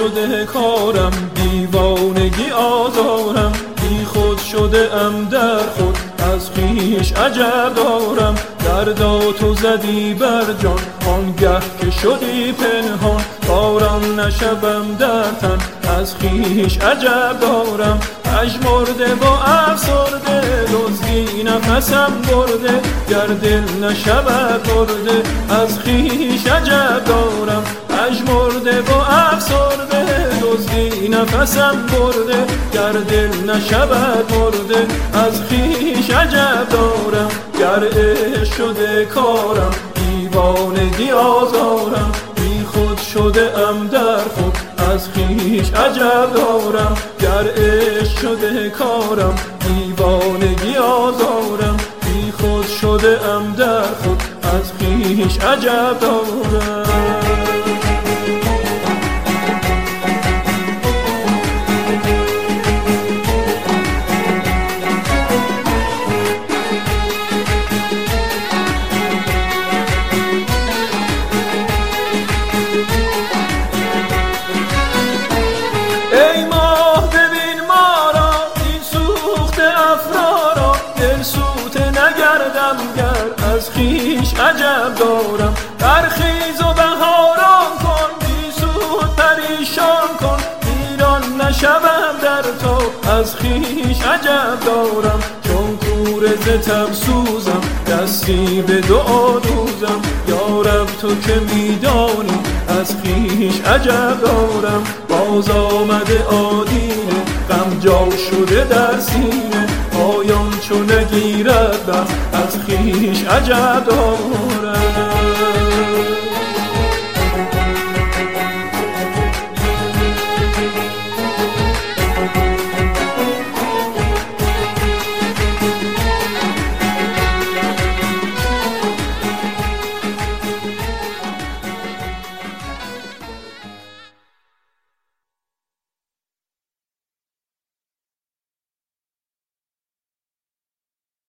شده کارم، دیوانگی آزارم، بی خود شده ام در خود، از خویش عجب دارم. درداتو زدی بر جان، آنگه که شدی پنهان، باران نشوم در تن، از خویش عجب دارم. پژمرده با افسرده، دزدی نفسم برده، گر دل نشود برده، از خویش عجب دارم. پژمرده با افسرده، دزدی نفسم برده، گر دل نشود برده، از خویش عجب دارم. گر عشق شده کارم، دیوانگی آزارم، بی خود شده ام در خود، از خویش عجب دارم. گر عشق شده کارم، دیوانگی آزارم، بی خود شده ام در خود، از خویش عجب دارم. ای ماه ببین ما را، این سوخته افرارا، دل سوته نگردم گر از خویش عجب دارم. برخیز و بهاران کن، بی سود پریشان کن، ویران نشوم در تو، از خویش عجب دارم. چون کوره ز تب سوزم، دستی به دعا دوزم، یا رب تو که میدانی، از خویش عجب دارم. باز آمده آدینه، غم جا شده در سینه، پایان چو نگیرد بس، از خویش عجب دارم.